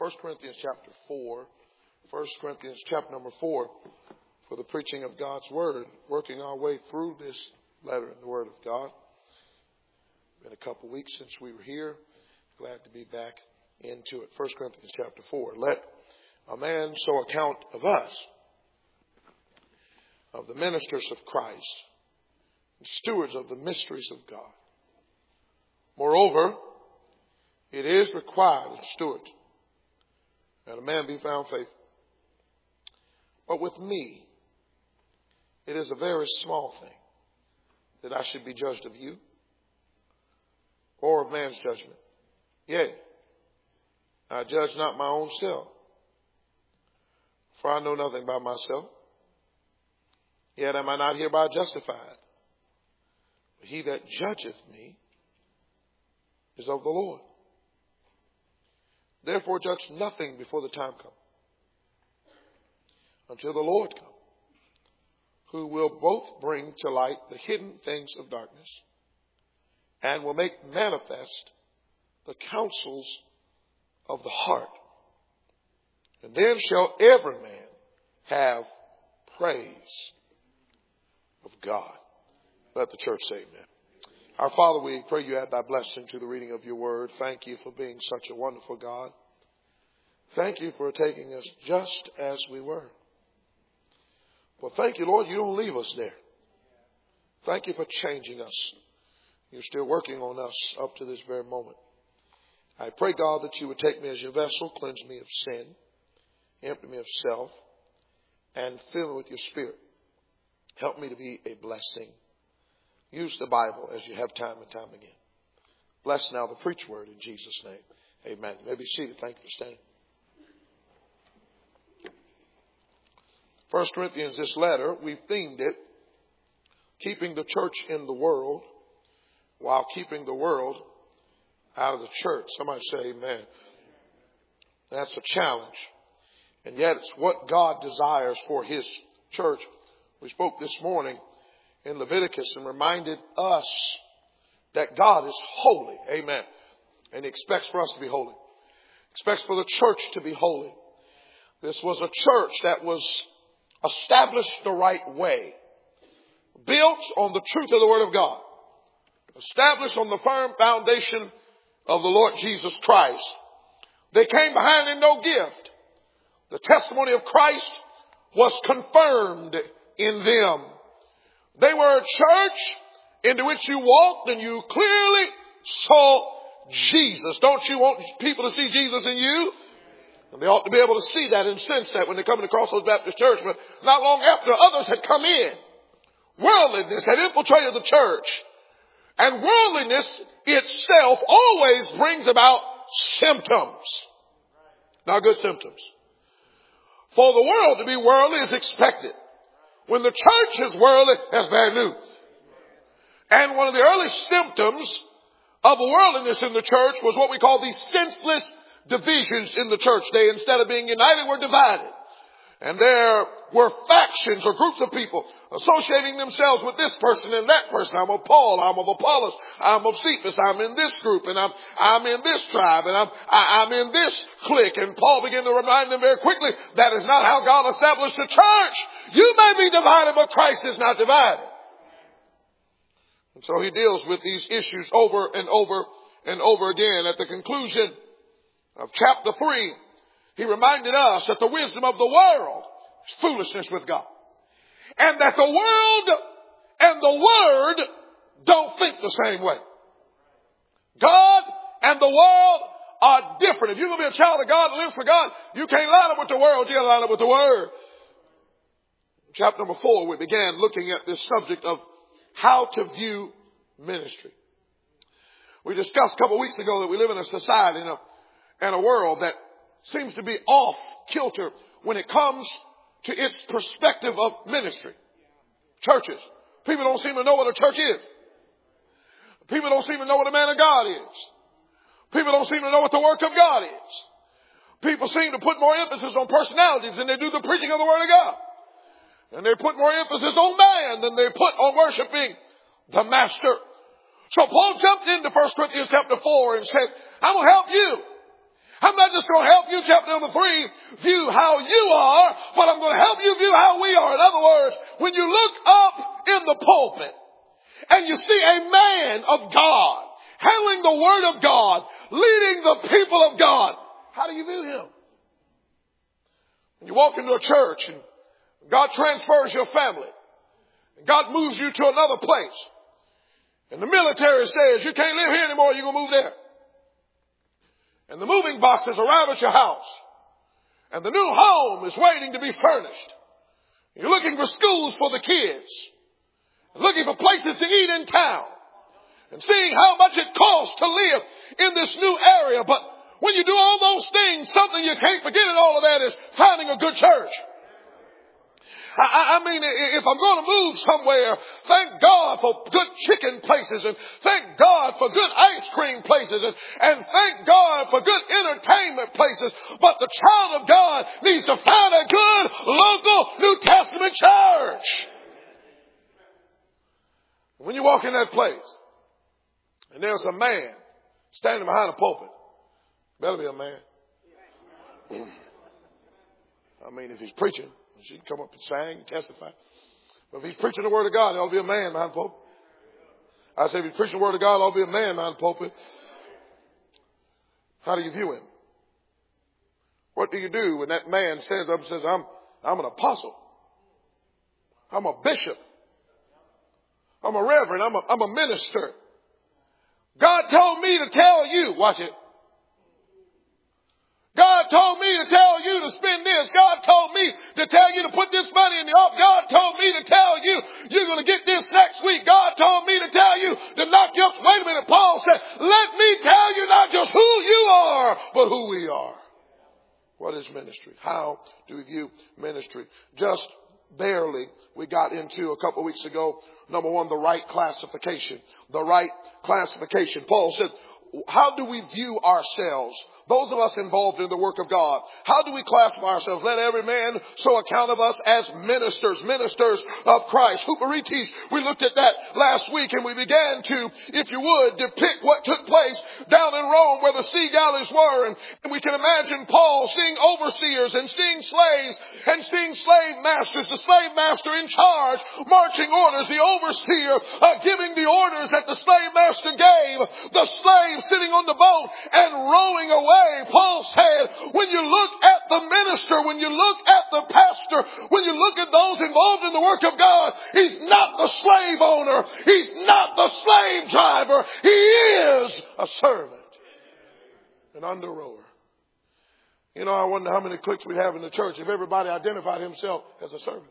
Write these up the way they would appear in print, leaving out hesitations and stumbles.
1 Corinthians chapter 4. 1 Corinthians chapter number 4 for the preaching of God's Word, working our way through this letter in the Word of God. Been a couple weeks since we were here. Glad to be back into it. 1 Corinthians chapter 4. Let a man so account of us, of the ministers of Christ, and stewards of the mysteries of God. Moreover, it is required of stewards that a man be found faithful. But with me, it is a very small thing that I should be judged of you or of man's judgment. Yea, I judge not my own self, for I know nothing about myself. Yet am I not hereby justified. But he that judgeth me is of the Lord. Therefore judge nothing before the time come, until the Lord come, who will both bring to light the hidden things of darkness, and will make manifest the counsels of the heart. And then shall every man have praise of God. Let the church say amen. Our Father, we pray you add thy blessing to the reading of your word. Thank you for being such a wonderful God. Thank you for taking us just as we were. Well, thank you, Lord, you don't leave us there. Thank you for changing us. You're still working on us up to this very moment. I pray, God, that you would take me as your vessel, cleanse me of sin, empty me of self, and fill me with your Spirit. Help me to be a blessing. Use the Bible as you have time and time again. Bless now the preached word in Jesus' name. Amen. You may be seated. Thank you for standing. 1 Corinthians, this letter, we've themed it, keeping the church in the world while keeping the world out of the church. Somebody say amen. That's a challenge. And yet it's what God desires for his church. We spoke this morning in Leviticus and reminded us that God is holy. Amen. And he expects for us to be holy. Expects for the church to be holy. This was a church that was established the right way. Built on the truth of the Word of God. Established on the firm foundation of the Lord Jesus Christ. They came behind in no gift. The testimony of Christ was confirmed in them. They were a church into which you walked and you clearly saw Jesus. Don't you want people to see Jesus in you? And they ought to be able to see that and sense that when they come to Crossroads Baptist Church. But not long after, others had come in. Worldliness had infiltrated the church. And worldliness itself always brings about symptoms. Not good symptoms. For the world to be worldly is expected. When the church is worldly, that's bad news. And one of the early symptoms of worldliness in the church was what we call these senseless divisions in the church. They, instead of being united, were divided. And there were factions or groups of people associating themselves with this person and that person. I'm of Paul, I'm of Apollos, I'm of Cephas, I'm in this group, and I'm in this tribe, and I'm in this clique. And Paul began to remind them very quickly, that is not how God established the church. You may be divided, but Christ is not divided. And so he deals with these issues over and over and over again. At the conclusion of chapter 3, he reminded us that the wisdom of the world is foolishness with God. And that the world and the Word don't think the same way. God and the world are different. If you're going to be a child of God and live for God, you can't line up with the world, you got to line up with the Word. Chapter number 4, we began looking at this subject of how to view ministry. We discussed a couple of weeks ago that we live in a society and a world that seems to be off kilter when it comes to its perspective of ministry. Churches. People don't seem to know what a church is. People don't seem to know what a man of God is. People don't seem to know what the work of God is. People seem to put more emphasis on personalities than they do the preaching of the Word of God. And they put more emphasis on man than they put on worshiping the Master. So Paul jumped into 1 Corinthians chapter 4 and said, I'm going to help you. I'm not just going to help you, chapter number 3, view how you are, but I'm going to help you view how we are. In other words, when you look up in the pulpit and you see a man of God handling the word of God, leading the people of God, how do you view him? When you walk into a church and God transfers your family, and God moves you to another place, and the military says, you can't live here anymore, you're going to move there. And the moving boxes arrive at your house. And the new home is waiting to be furnished. You're looking for schools for the kids. Looking for places to eat in town. And seeing how much it costs to live in this new area. But when you do all those things, something you can't forget in all of that is finding a good church. I mean, if I'm going to move somewhere, thank God for good chicken places, and thank God for good ice cream places, and thank God for good entertainment places. But the child of God needs to find a good local New Testament church. When you walk in that place, and there's a man standing behind a pulpit, better be a man. I mean, if he's preaching, she can come up and sing and testify. But if he's preaching the word of God, there ought to be a man behind the pulpit. I say if he's preaching the word of God, there ought to be a man behind the pulpit. How do you view him? What do you do when that man stands up and says, I'm an apostle. I'm a bishop. I'm a reverend. I'm a minister. God told me to tell you. Watch it. God told me to tell you to spend this. God told me to tell you to put this money in the offering. God told me to tell you you're going to get this next week. God told me to tell you to knock you up. Wait a minute. Paul said, let me tell you not just who you are, but who we are. What is ministry? How do we view ministry? Just barely we got into a couple of weeks ago. Number one, the right classification. The right classification. Paul said, how do we view ourselves? Those of us involved in the work of God. How do we classify ourselves? Let every man so account of us as ministers of Christ. Huperites, we looked at that last week and we began to, if you would, depict what took place down in Rome where the sea galleys were. And we can imagine Paul seeing overseers and seeing slaves and seeing slave masters, the slave master in charge, marching orders, the overseer giving the orders that the slave master gave, the slave sitting on the boat and rowing away. Paul said, when you look at the minister, when you look at the pastor, when you look at those involved in the work of God, he's not the slave owner. He's not the slave driver. He is a servant, an under rower. You know, I wonder how many cliques we have in the church if everybody identified himself as a servant.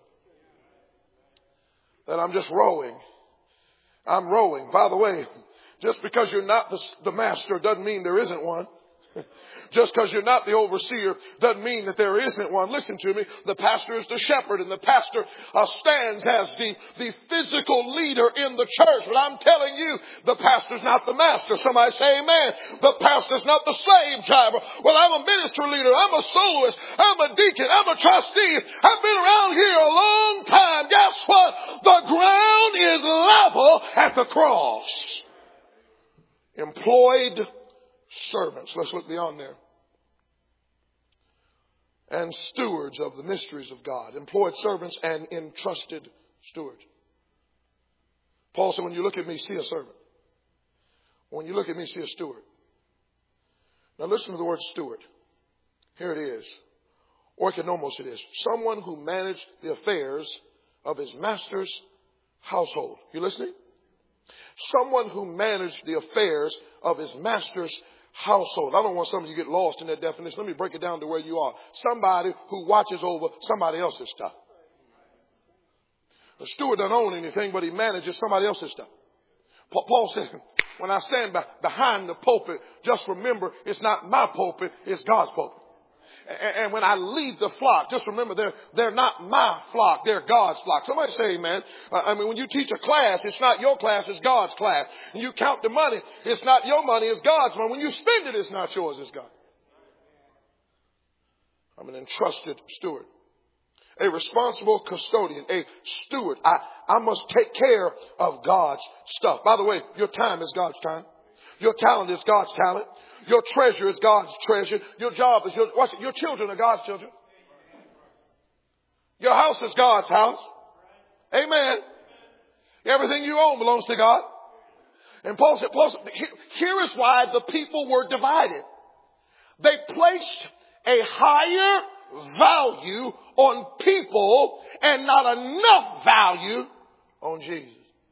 That I'm just rowing. I'm rowing. By the way, just because you're not the master doesn't mean there isn't one. Just because you're not the overseer doesn't mean that there isn't one. Listen to me. The pastor is the shepherd, and the pastor stands as the physical leader in the church. But I'm telling you, the pastor's not the master. Somebody say amen. The pastor's not the slave driver. Well, I'm a ministry leader. I'm a soloist. I'm a deacon. I'm a trustee. I've been around here a long time. Guess what? The ground is level at the cross. Employed servants. Let's look beyond there. And stewards of the mysteries of God. Employed servants and entrusted stewards. Paul said, when you look at me, see a servant. When you look at me, see a steward. Now listen to the word steward. Here it is. Oikonomos it is. Someone who managed the affairs of his master's household. You listening? Someone who managed the affairs of his master's household. I don't want some of you to get lost in that definition. Let me break it down to where you are. Somebody who watches over somebody else's stuff. The steward doesn't own anything, but he manages somebody else's stuff. Paul said, when I stand behind the pulpit, just remember it's not my pulpit, it's God's pulpit. And when I lead the flock, just remember they're not my flock, they're God's flock. Somebody say amen. I mean, when you teach a class, it's not your class, it's God's class. And you count the money, it's not your money, it's God's money. When you spend it, it's not yours, it's God. I'm an entrusted steward. A responsible custodian, a steward. I must take care of God's stuff. By the way, your time is God's time. Your talent is God's talent. Your treasure is God's treasure. Your job is your children are God's children. Your house is God's house. Amen. Everything you own belongs to God. And Paul said, here is why the people were divided. They placed a higher value on people and not enough value on Jesus.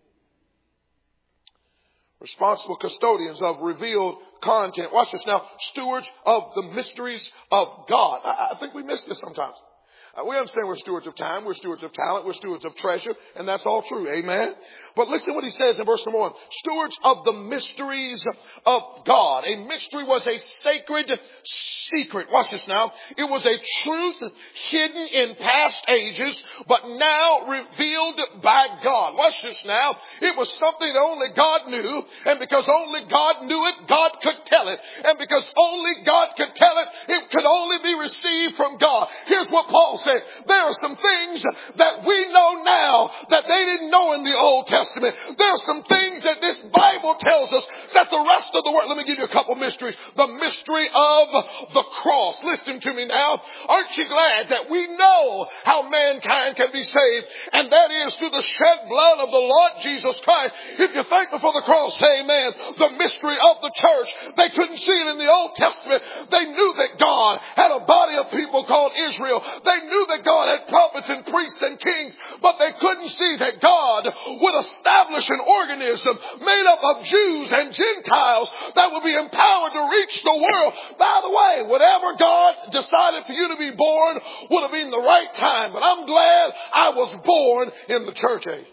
Responsible custodians of revealed content. Watch this now. Stewards of the mysteries of God. I think we miss this sometimes. We understand we're stewards of time, we're stewards of talent, we're stewards of treasure, and that's all true. Amen. But listen to what he says in verse number 1. Stewards of the mysteries of God. A mystery was a sacred secret. Watch this now. It was a truth hidden in past ages, but now revealed by God. Watch this now. It was something that only God knew, and because only God knew it, God could tell it. And because only God could tell it, it could only be received from God. Here's what Paul said. There are some things that we know now that they didn't know in the Old Testament. There are some things that this Bible tells us that the rest of the world. Let me give you a couple mysteries. The mystery of the cross. Listen to me now. Aren't you glad that we know how mankind can be saved? And that is through the shed blood of the Lord Jesus Christ. If you're thankful for the cross, say amen. The mystery of the church. They couldn't see it in the Old Testament. They knew that God had a body of people called Israel. They knew that God had prophets and priests and kings, but they couldn't see that God would establish an organism made up of Jews and Gentiles that would be empowered to reach the world. By the way, whatever God decided for you to be born would have been the right time, but I'm glad I was born in the church age.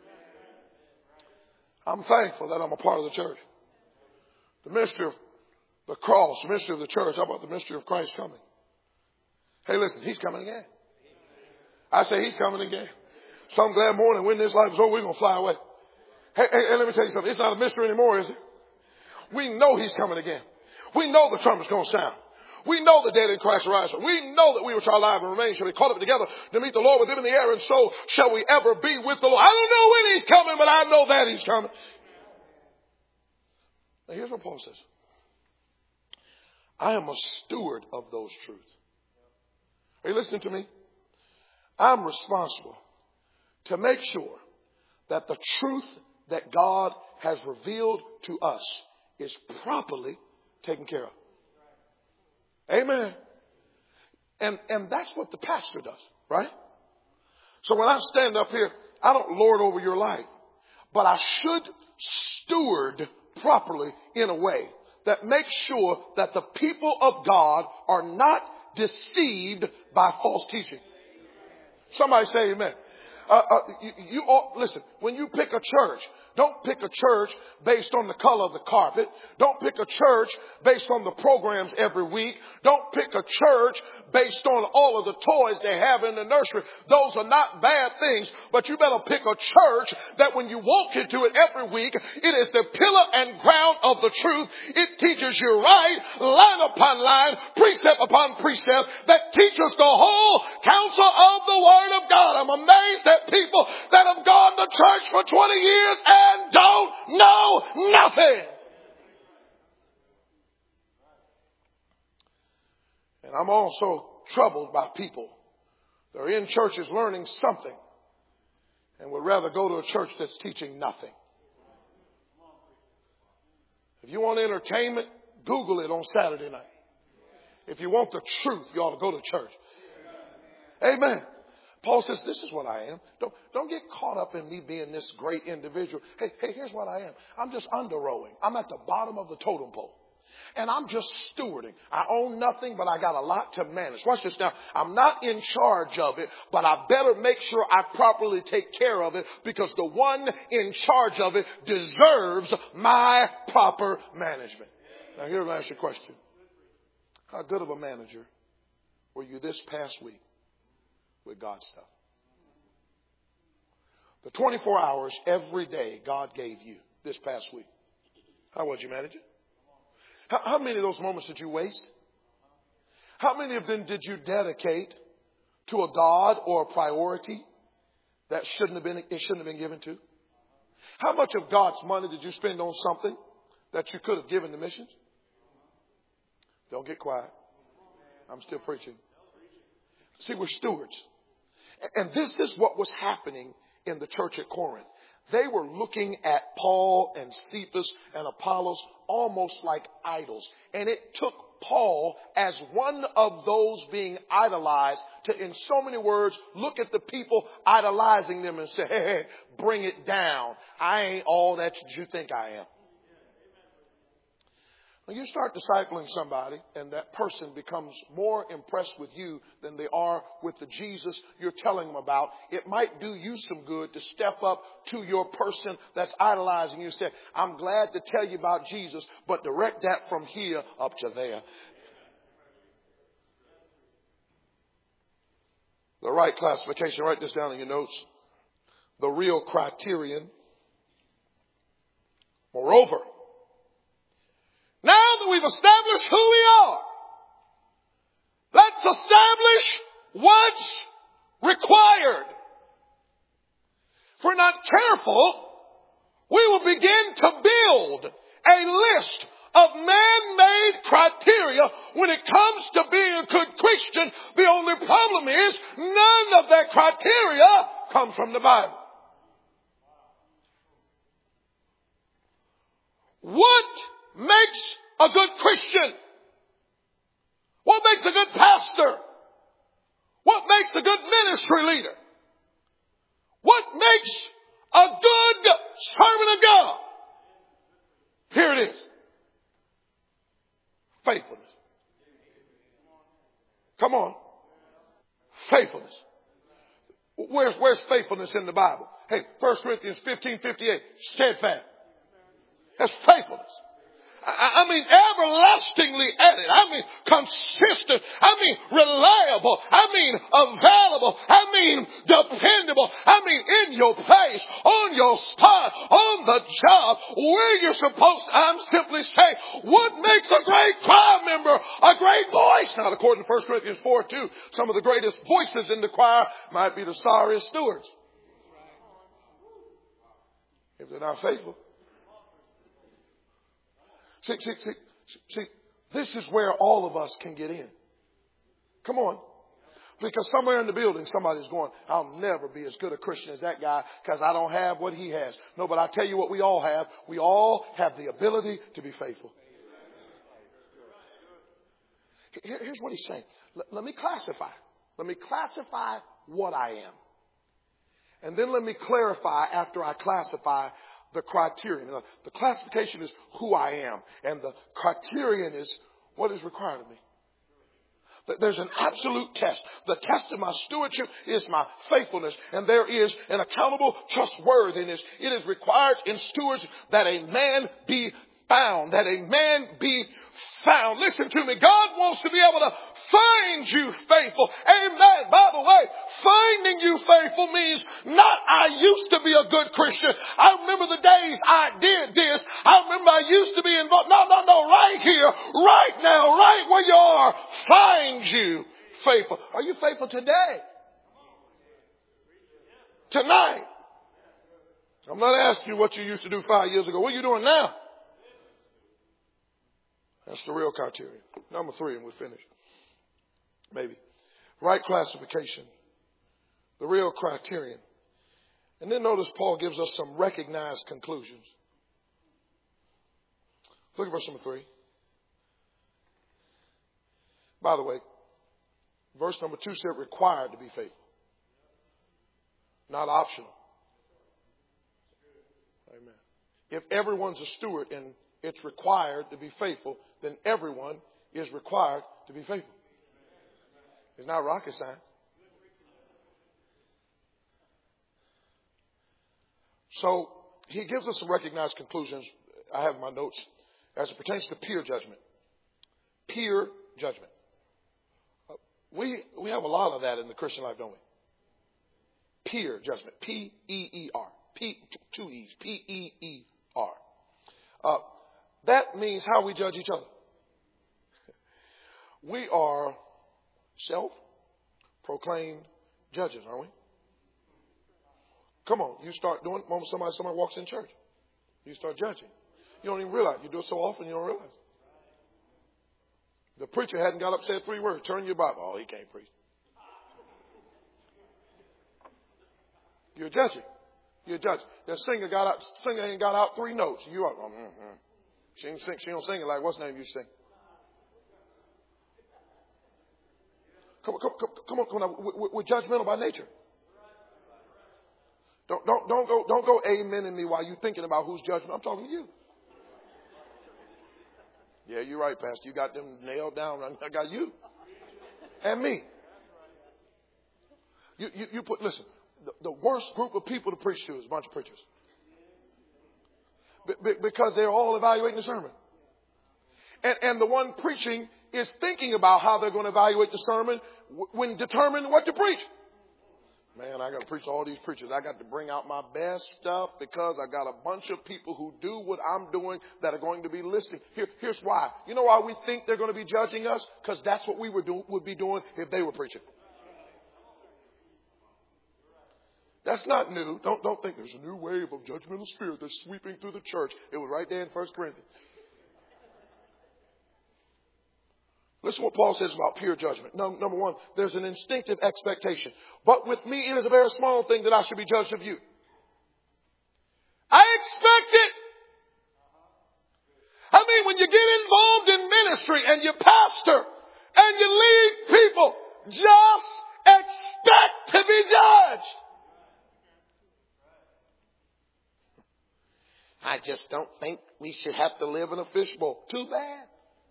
I'm thankful that I'm a part of the church. The mystery of the cross, the mystery of the church. How about the mystery of Christ coming? Hey, listen, he's coming again. I say he's coming again. Some glad morning when this life is over, we're going to fly away. Hey, let me tell you something. It's not a mystery anymore, is it? We know he's coming again. We know the trumpet's going to sound. We know the dead in Christ arise. We know that we which are alive and remain shall be caught up together to meet the Lord with him in the air, and so shall we ever be with the Lord. I don't know when he's coming, but I know that he's coming. Now here's what Paul says. I am a steward of those truths. Are you listening to me? I'm responsible to make sure that the truth that God has revealed to us is properly taken care of. Amen. And that's what the pastor does, right? So when I stand up here, I don't lord over your life, but I should steward properly in a way that makes sure that the people of God are not deceived by false teaching. Somebody say amen. You ought, listen, when you pick a church, don't pick a church based on the color of the carpet. Don't pick a church based on the programs every week. Don't pick a church based on all of the toys they have in the nursery. Those are not bad things, but you better pick a church that when you walk into it every week, it is the pillar and ground of the truth. It teaches you right, line upon line, precept upon precept, that teaches the whole counsel of the Word of God. I'm amazed at people that have gone to church for 20 years and don't know nothing. And I'm also troubled by people that are in churches learning something and would rather go to a church that's teaching nothing. If you want entertainment, Google it on Saturday night. If you want the truth, you ought to go to church. Amen. Paul says, this is what I am. Don't get caught up in me being this great individual. Hey, here's what I am. I'm just under-rowing. I'm at the bottom of the totem pole. And I'm just stewarding. I own nothing, but I got a lot to manage. Watch this now. I'm not in charge of it, but I better make sure I properly take care of it because the one in charge of it deserves my proper management. Now, here, I'll ask you a question. How good of a manager were you this past week with God's stuff? The 24 hours every day God gave you this past week. How would you manage it? How many of those moments did you waste? How many of them did you dedicate to a God or a priority that shouldn't have been given to? How much of God's money did you spend on something that you could have given to missions? Don't get quiet. I'm still preaching. See, we're stewards. And this is what was happening in the church at Corinth. They were looking at Paul and Cephas and Apollos almost like idols. And it took Paul as one of those being idolized to, in so many words, look at the people idolizing them and say, hey, bring it down. I ain't all that you think I am. When you start discipling somebody and that person becomes more impressed with you than they are with the Jesus you're telling them about, it might do you some good to step up to your person that's idolizing you. Say, I'm glad to tell you about Jesus, but direct that from here up to there. The right classification, write this down in your notes. The real criterion. Moreover, now that we've established who we are, let's establish what's required. If we're not careful, we will begin to build a list of man-made criteria when it comes to being a good Christian. The only problem is none of that criteria comes from the Bible. What makes a good Christian? What makes a good pastor? What makes a good ministry leader? What makes a good servant of God? Here it is. Faithfulness. Come on. Faithfulness. Where's faithfulness in the Bible? Hey, 1 Corinthians 15:58. Steadfast. That's faithfulness. I mean, everlastingly added. I mean, consistent. I mean, reliable. I mean, available. I mean, dependable. I mean, in your place, on your spot, on the job, where you're supposed to. I'm simply saying, what makes a great choir member a great voice? Now, according to 1 Corinthians 4:2, some of the greatest voices in the choir might be the sorriest stewards. If they're not faithful. See, this is where all of us can get in. Come on. Because somewhere in the building, somebody's going, I'll never be as good a Christian as that guy because I don't have what he has. No, but I tell you what we all have. We all have the ability to be faithful. Here's what he's saying. Let me classify. Let me classify what I am. And then let me clarify after I classify the criterion. The classification is who I am. And the criterion is what is required of me. There's an absolute test. The test of my stewardship is my faithfulness. And there is an accountable trustworthiness. It is required in stewards that a man be found. That a man be found. Listen to me. God wants to be able to find you faithful. Amen. By the way, finding you faithful means not I used to be a good Christian. I remember the days I did this. I remember I used to be involved. No. Right here, right now, right where you are, find you faithful. Are you faithful today? Tonight. I'm not asking you what you used to do 5 years ago. What are you doing now? That's the real criteria. Number 3, and we're finished. Maybe. Right classification. The real criterion. And then notice Paul gives us some recognized conclusions. Look at verse number 3. By the way, verse number 2 said required to be faithful. Not optional. Amen. If everyone's a steward and it's required to be faithful, then everyone is required to be faithful. It's not rocket science. So he gives us some recognized conclusions. I have my notes as it pertains to peer judgment. Peer judgment. We have a lot of that in the Christian life, don't we? Peer judgment. P-E-E-R. Two E's. P-E-E-R. That means how we judge each other. We are self-proclaimed judges, aren't we? Come on, you start doing it the moment somebody walks in church. You start judging. You don't even realize. You do it so often you don't realize. The preacher hadn't got up, said 3 words. Turn your Bible. Oh, he can't preach. You're judging. You're judging. The singer ain't got out 3 notes. You are. She ain't sing. She don't sing it like what's the name you sing. Come on. We're judgmental by nature. Don't go amening me while you're thinking about who's judging. I'm talking to you. Yeah, you're right, Pastor. You got them nailed down. I got you and me. You put, listen, the worst group of people to preach to is a bunch of preachers. Because they're all evaluating the sermon. And the one preaching is thinking about how they're going to evaluate the sermon when determining what to preach. Man, I got to preach to all these preachers. I got to bring out my best stuff because I got a bunch of people who do what I'm doing that are going to be listening. Here's why. You know why we think they're going to be judging us? Because that's what we would be doing if they were preaching. That's not new. Don't think there's a new wave of judgmental spirit that's sweeping through the church. It was right there in 1 Corinthians. Listen to what Paul says about peer judgment. Number 1, there's an instinctive expectation. But with me, it is a very small thing that I should be judged of you. I expect it. I mean, when you get involved in ministry and you pastor and you lead people, just expect to be judged. I just don't think we should have to live in a fishbowl. Too bad.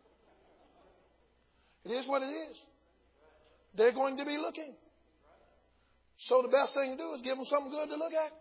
It is what it is. They're going to be looking. So the best thing to do is give them something good to look at.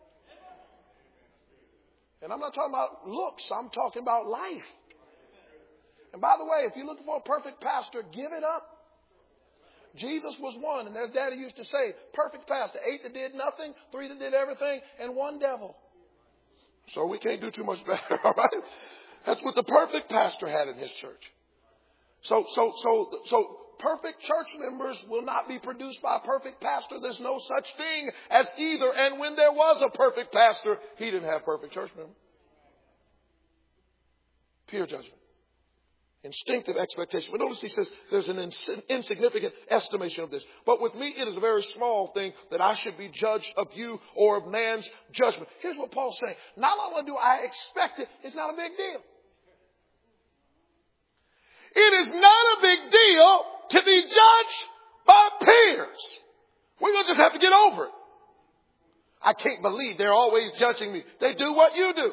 And I'm not talking about looks. I'm talking about life. And by the way, if you're looking for a perfect pastor, give it up. Jesus was one. And as Daddy used to say, perfect pastor. 8 that did nothing, 3 that did everything, and 1 devil. So we can't do too much better, all right? That's what the perfect pastor had in his church. So perfect church members will not be produced by a perfect pastor. There's no such thing as either. And when there was a perfect pastor, he didn't have perfect church members. Peer judgment. Instinctive expectation. But notice he says there's an insignificant estimation of this. But with me, it is a very small thing that I should be judged of you or of man's judgment. Here's what Paul's saying. Not only do I expect it, it's not a big deal. It is not a big deal to be judged by peers. We're going to just have to get over it. I can't believe they're always judging me. They do what you do.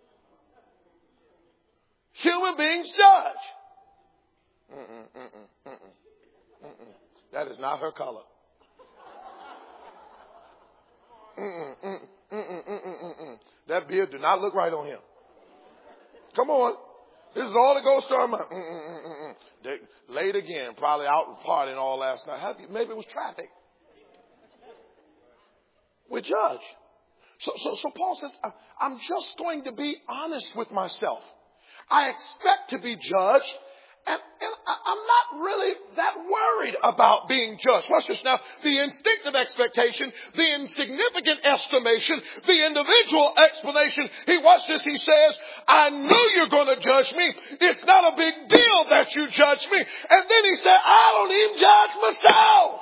Human beings judge. That is not her color. That beard do not look right on him. Come on. This is all that goes through our mind. They, late again, probably out partying all last night. Maybe it was traffic. We judge. So Paul says, I'm just going to be honest with myself. I expect to be judged, and I'm not really that worried about being judged. Watch this now. The instinctive expectation, the insignificant estimation, the individual explanation. Watch this. He says, I know you're going to judge me. It's not a big deal that you judge me. And then he said, I don't even judge myself.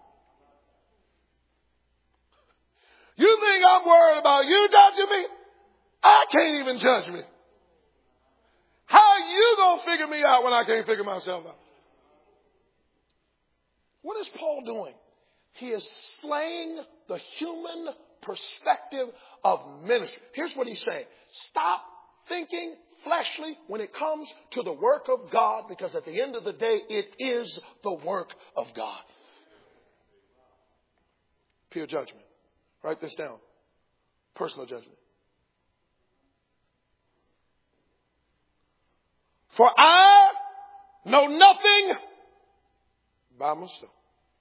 You think I'm worried about you judging me? I can't even judge me. How are you going to figure me out when I can't figure myself out? What is Paul doing? He is slaying the human perspective of ministry. Here's what he's saying. Stop thinking fleshly when it comes to the work of God, because at the end of the day, it is the work of God. Peer judgment. Write this down. Personal judgment. For I know nothing by myself.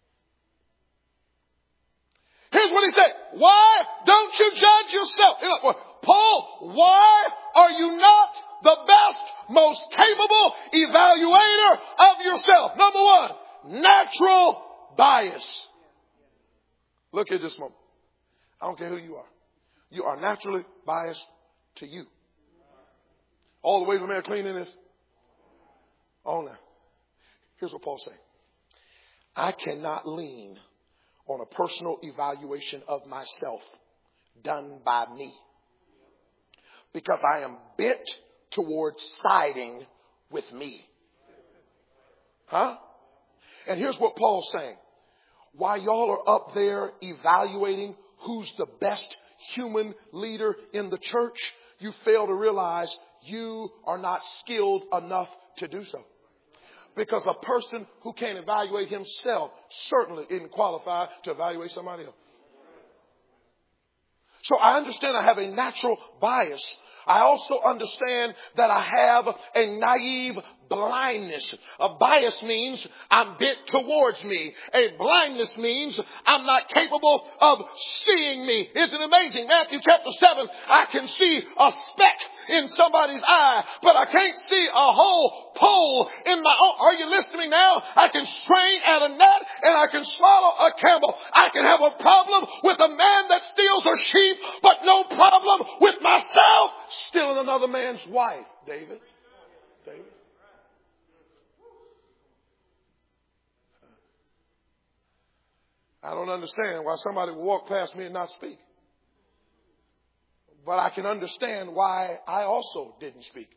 Here's what he said. Why don't you judge yourself? Paul, why are you not the best, most capable evaluator of yourself? Number 1, natural bias. Look at this moment. I don't care who you are. You are naturally biased to you. All the way from there cleaning this. Oh, now. Here's what Paul's saying. I cannot lean on a personal evaluation of myself done by me, because I am bent towards siding with me. Huh? And here's what Paul's saying. While y'all are up there evaluating who's the best human leader in the church, you fail to realize you are not skilled enough to do so. Because a person who can't evaluate himself certainly isn't qualified to evaluate somebody else. So I understand I have a natural bias. I also understand that I have a naive blindness. A bias means I'm bent towards me. A blindness means I'm not capable of seeing me. Isn't it amazing? Matthew chapter 7, I can see a speck in somebody's eye, but I can't see a whole pole in my own. Are you listening now? I can strain at a gnat and I can swallow a camel. I can have a problem with a man that steals a sheep, but no problem with myself stealing another man's wife. David. I don't understand why somebody would walk past me and not speak. But I can understand why I also didn't speak.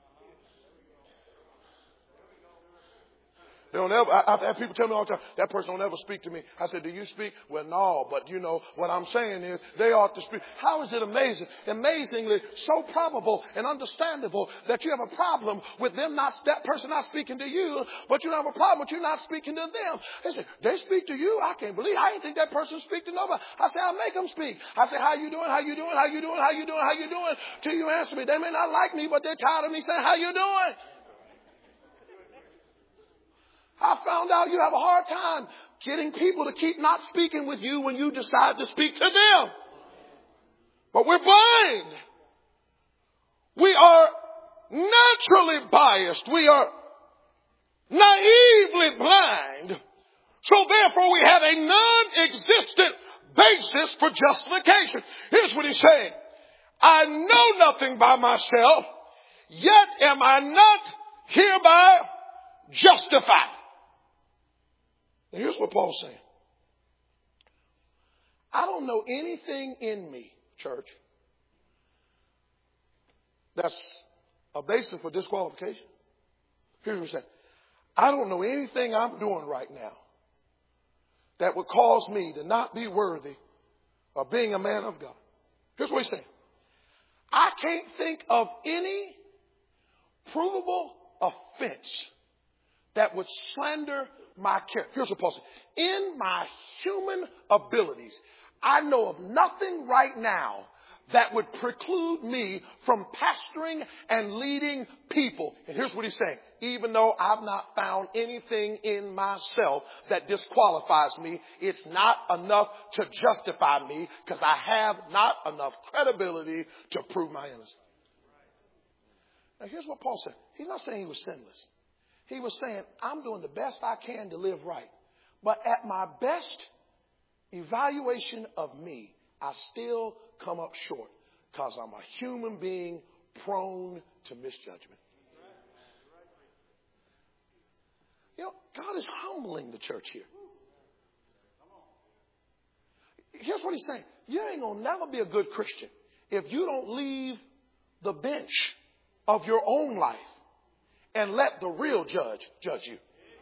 They don't ever, I've had people tell me all the time, that person don't ever speak to me. I said, do you speak? Well, no, but you know, what I'm saying is they ought to speak. How is it amazing? Amazingly, so probable and understandable that you have a problem with them that person not speaking to you, but you don't have a problem with you not speaking to them. They say, they speak to you? I can't believe, I didn't think that person speak to nobody. I say, I'll make them speak. I say, how you doing? How you doing? How you doing? How you doing? How you doing? Till you answer me. They may not like me, but they're tired of me saying, how you doing? I found out you have a hard time getting people to keep not speaking with you when you decide to speak to them. But we're blind. We are naturally biased. We are naively blind. So therefore we have a non-existent basis for justification. Here's what he's saying. I know nothing by myself, yet am I not hereby justified. Now here's what Paul's saying. I don't know anything in me, church, that's a basis for disqualification. Here's what he's saying. I don't know anything I'm doing right now that would cause me to not be worthy of being a man of God. Here's what he's saying. I can't think of any provable offense that would slander my character. Here's what Paul said. In my human abilities, I know of nothing right now that would preclude me from pastoring and leading people. And here's what he's saying. Even though I've not found anything in myself that disqualifies me, it's not enough to justify me because I have not enough credibility to prove my innocence. Now here's what Paul said. He's not saying he was sinless. He was saying, I'm doing the best I can to live right. But at my best evaluation of me, I still come up short because I'm a human being prone to misjudgment. You know, God is humbling the church here. Here's what he's saying. You ain't going to never be a good Christian if you don't leave the bench of your own life and let the real judge you.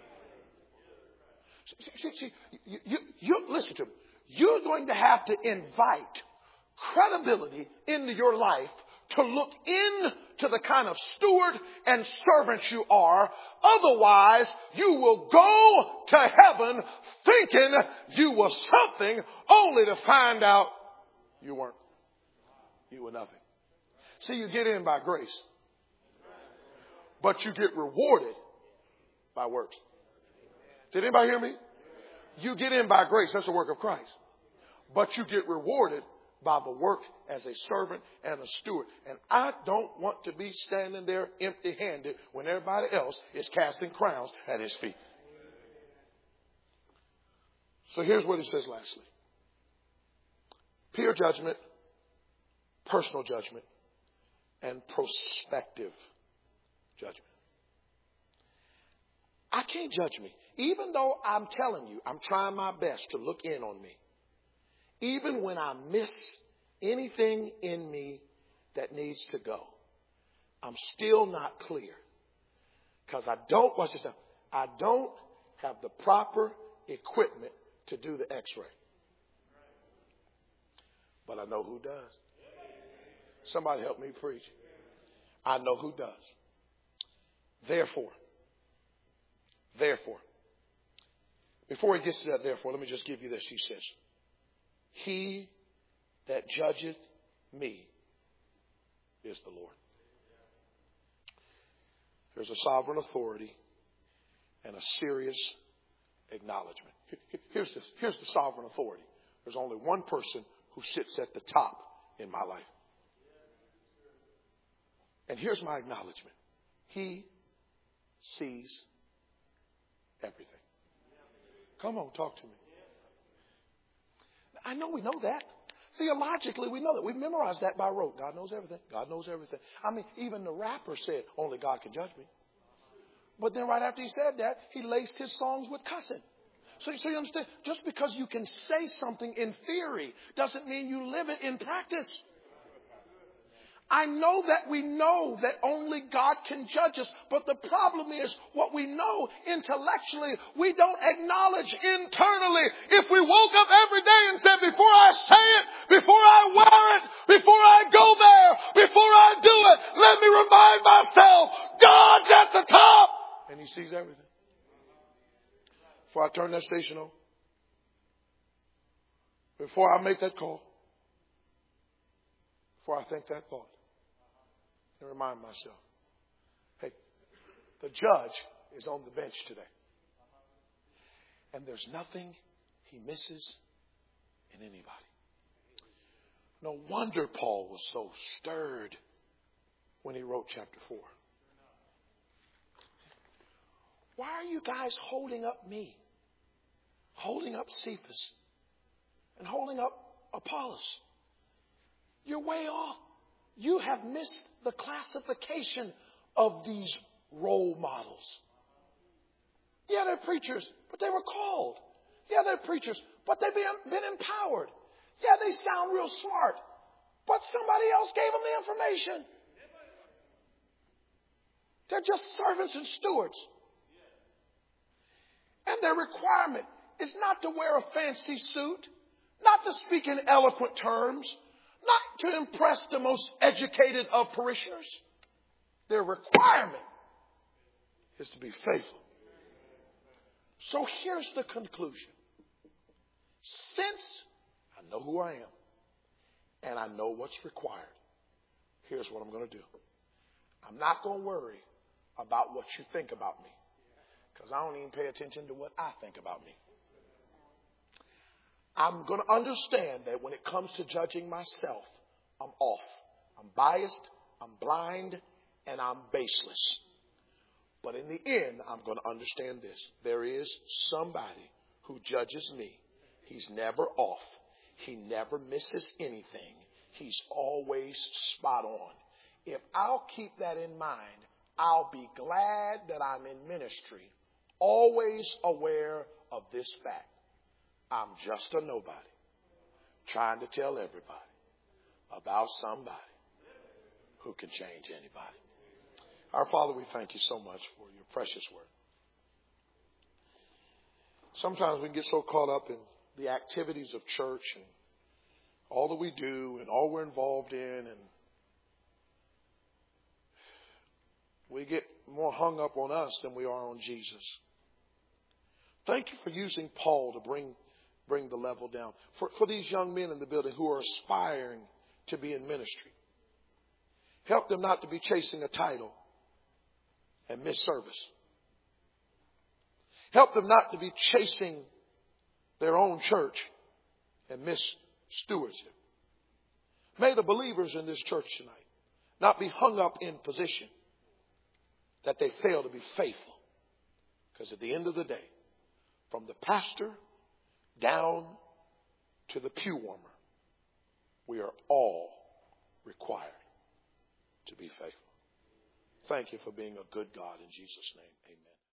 See, you listen to me. You're going to have to invite credibility into your life to look into the kind of steward and servant you are. Otherwise, you will go to heaven thinking you were something only to find out you weren't. You were nothing. See, you get in by grace. But you get rewarded by works. Did anybody hear me? You get in by grace. That's the work of Christ. But you get rewarded by the work as a servant and a steward. And I don't want to be standing there empty-handed when everybody else is casting crowns at his feet. So here's what he says lastly. Peer judgment, personal judgment, and prospective judgment. I can't judge me. Even though I'm telling you, I'm trying my best to look in on me. Even when I miss anything in me that needs to go, I'm still not clear. Because I don't, watch this now, I don't have the proper equipment to do the x-ray. But I know who does. Somebody help me preach. I know who does. Therefore, before he gets to that, therefore, let me just give you this. He says, he that judgeth me is the Lord. There's a sovereign authority and a serious acknowledgement. Here's the sovereign authority. There's only one person who sits at the top in my life. And here's my acknowledgement. He sees everything. Come on, talk to me. I know we know that. Theologically, we know that. We've memorized that by rote. God knows everything. God knows everything. I mean, even the rapper said, only God can judge me. But then right after he said that, he laced his songs with cussing. So you understand, just because you can say something in theory doesn't mean you live it in practice. I know that we know that only God can judge us. But the problem is what we know intellectually, we don't acknowledge internally. If we woke up every day and said, before I say it, before I wear it, before I go there, before I do it, let me remind myself, God's at the top. And he sees everything. Before I turn that station on, before I make that call, before I think that thought, and remind myself, hey, the judge is on the bench today. And there's nothing he misses in anybody. No wonder Paul was so stirred when he wrote chapter 4. Why are you guys holding up me? Holding up Cephas? And holding up Apollos? You're way off. You have missed the classification of these role models. Yeah, they're preachers, but they were called. Yeah, they're preachers, but they've been empowered. Yeah, they sound real smart, but somebody else gave them the information. They're just servants and stewards. And their requirement is not to wear a fancy suit, not to speak in eloquent terms, not to impress the most educated of parishioners. Their requirement is to be faithful. So here's the conclusion. Since I know who I am and I know what's required, here's what I'm going to do. I'm not going to worry about what you think about me, because I don't even pay attention to what I think about me. I'm going to understand that when it comes to judging myself, I'm off. I'm biased, I'm blind, and I'm baseless. But in the end, I'm going to understand this. There is somebody who judges me. He's never off. He never misses anything. He's always spot on. If I'll keep that in mind, I'll be glad that I'm in ministry, always aware of this fact. I'm just a nobody trying to tell everybody about somebody who can change anybody. Our Father, we thank you so much for your precious word. Sometimes we can get so caught up in the activities of church and all that we do and all we're involved in, and we get more hung up on us than we are on Jesus. Thank you for using Paul to bring the level down. For these young men in the building who are aspiring to be in ministry, help them not to be chasing a title and miss service. Help them not to be chasing their own church and miss stewardship. May the believers in this church tonight not be hung up in position that they fail to be faithful. Because at the end of the day, from the pastor down to the pew warmer, we are all required to be faithful. Thank you for being a good God. In Jesus' name, amen.